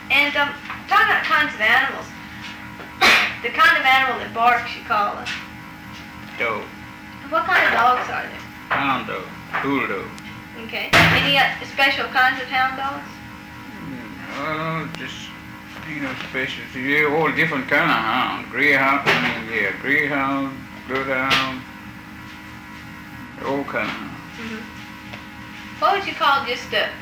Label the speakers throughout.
Speaker 1: And talking about kinds of animals, the kind of animal that barks you call a
Speaker 2: Dog.
Speaker 1: What kind of dogs are there?
Speaker 2: Hound dog. Bulldog.
Speaker 1: Okay. Any special kinds of hound dogs?
Speaker 2: Just, special. Yeah, all different kind of hound. Greyhound, greyhound, bloodhound, all kind of hound.
Speaker 1: Mm-hmm. What would you call just a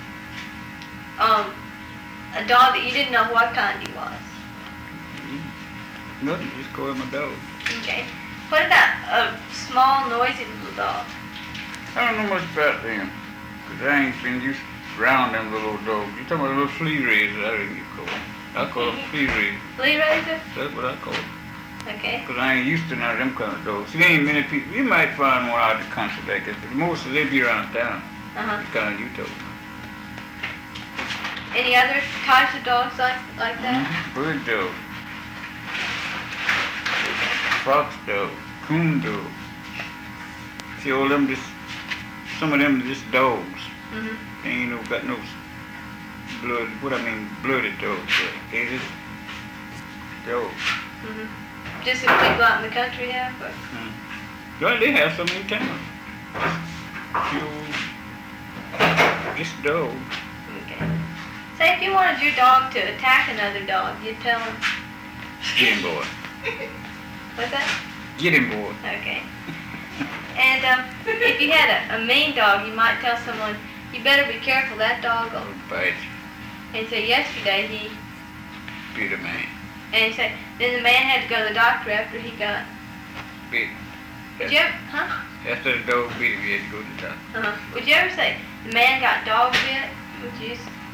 Speaker 1: dog that you didn't know what kind he was?
Speaker 2: Nothing, just call him a dog.
Speaker 1: Okay. What about a small, noisy little dog?
Speaker 2: I don't know much about them, because I ain't been used around them little dogs. You talking about little flea raisers, I think you call them. I call them flea raisers.
Speaker 1: Flea raiser?
Speaker 2: That's what I call them.
Speaker 1: Okay.
Speaker 2: Because I ain't used to none of them kind of dogs. See, there ain't many people. You might find one out in the country like that, but most of them be around town.
Speaker 1: Uh-huh.
Speaker 2: The kind you told me.
Speaker 1: Any other types of dogs like that?
Speaker 2: Bird dog. Fox dog. Coon dog. See, all them just, some of them just dogs. They ain't got no blooded dogs. They just dogs.
Speaker 1: Just that people out in the country have? Or?
Speaker 2: Well, they have some in town. Just dogs.
Speaker 1: Okay. Say if you wanted your dog to attack another dog, you'd tell him?
Speaker 2: Get him, boy.
Speaker 1: What's that?
Speaker 2: Get him, boy.
Speaker 1: Okay. And if you had a mean dog, you might tell someone, you better be careful, that dog will
Speaker 2: bite.
Speaker 1: And say, yesterday he
Speaker 2: beat a man.
Speaker 1: And say, then the man had to go to the doctor after he got
Speaker 2: bit.
Speaker 1: Would you ever,
Speaker 2: After the dog beat him, he had to go to the doctor.
Speaker 1: Would you ever say, the man got dog bit? Would you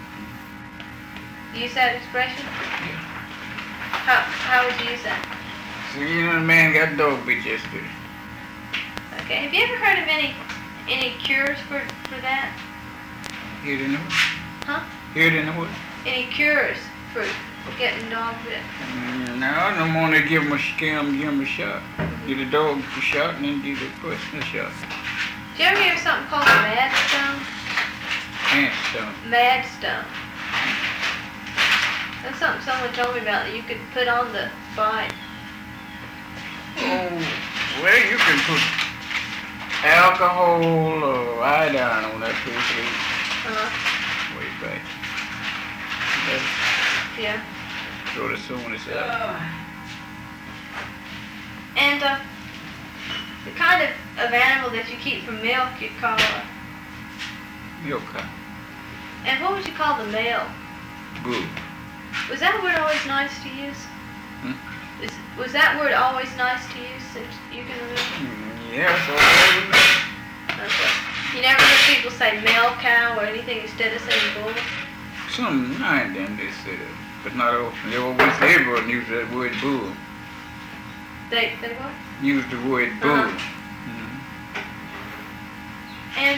Speaker 1: use that expression?
Speaker 2: Yeah.
Speaker 1: How would you use that?
Speaker 2: So, the man got dog bit yesterday.
Speaker 1: Okay. Have you ever heard of any cures for that?
Speaker 2: Here in the woods. Here in the woods.
Speaker 1: Any cures for getting dog bit?
Speaker 2: No more than give him a scam, give him a shot. Give the dog a shot and then give the person a shot.
Speaker 1: Did you ever hear of something called Madstone? Madstone. That's something someone told me about that you could put on the bite.
Speaker 2: Oh, well, you can put alcohol or iodine on that piece of meat. Way back.
Speaker 1: Yeah.
Speaker 2: Throw the soreness out.
Speaker 1: And the kind of animal that you keep for milk, you'd call a
Speaker 2: milk cow.
Speaker 1: And what would you call the male?
Speaker 2: Bull.
Speaker 1: Was that word always nice to use? Was that word always nice to use since you can remember?
Speaker 2: Yeah, so I
Speaker 1: Okay. You never heard people say male cow or anything instead of saying bull?
Speaker 2: Some now and then they say that, but not often. They always everyone use that word bull.
Speaker 1: They what?
Speaker 2: Use the word bull.
Speaker 1: And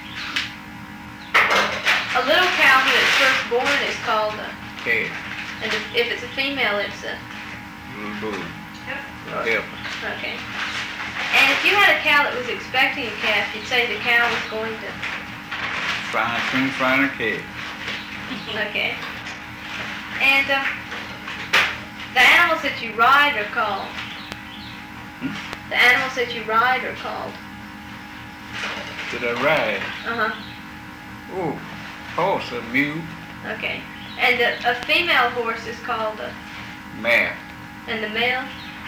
Speaker 1: a little cow when it's first born is called a
Speaker 2: calf.
Speaker 1: And if it's a female, it's a
Speaker 2: little bull.
Speaker 1: Yep. Okay. And if you had a cow that was expecting a calf, you'd say the cow was going to
Speaker 2: find a calf.
Speaker 1: Okay. And the animals that you ride are called. The animals that you ride are called.
Speaker 2: Did I ride? Oh, horse, a mule.
Speaker 1: Okay. And a female horse is called a
Speaker 2: mare.
Speaker 1: And the male?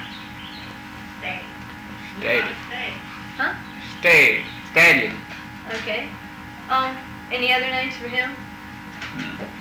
Speaker 2: Stallion.
Speaker 1: Huh?
Speaker 2: Stallion.
Speaker 1: Okay. Any other names for him?